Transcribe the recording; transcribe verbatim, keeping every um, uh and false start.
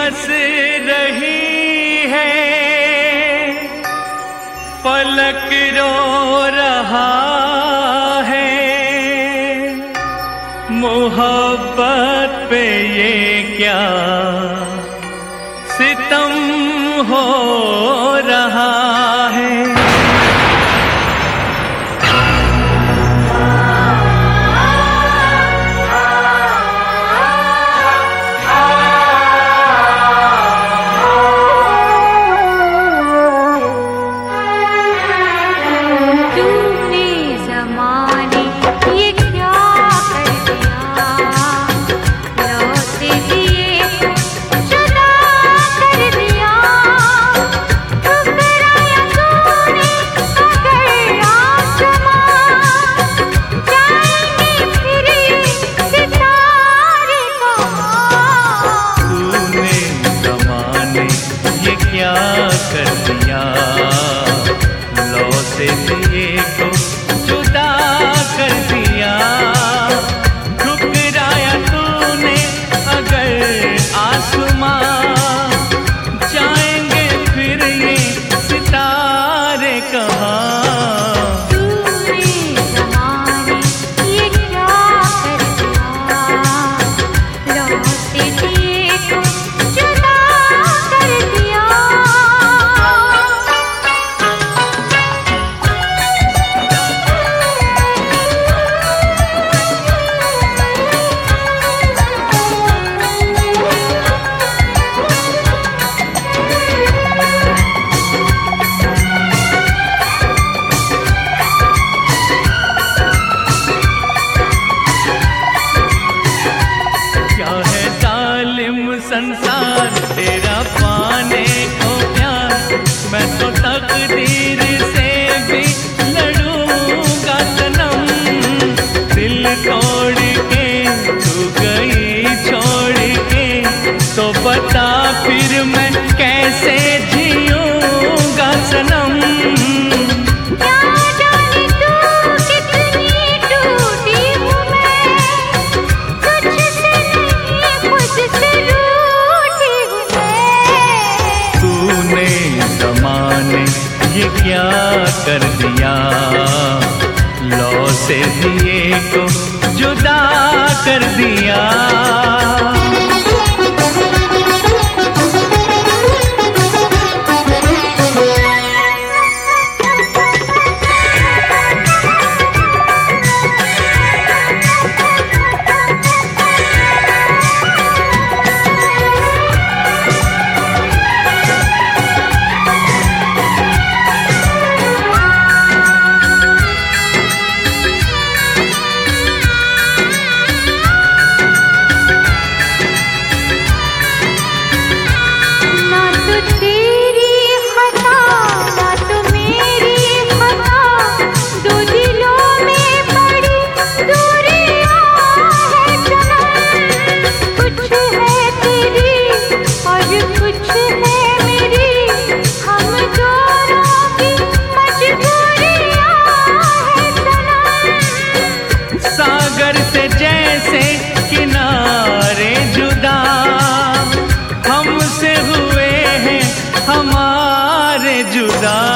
हंस रही है, पलक रो रहा है। मोहब्बत पे ये क्या सितम हो रहा है। संसार तेरा पाने को प्यार, मैं तो तकदीर से भी लड़ूंगा सनम। दिल तोड़ के तू गई छोड़ के, तो बता फिर मैं कैसे जीऊंगा सनम। ये क्या कर दिया, लौ से दिए को जुदा कर दिया। सागर से जैसे किनारे जुदा, हमसे हुए हैं हमारे जुदा।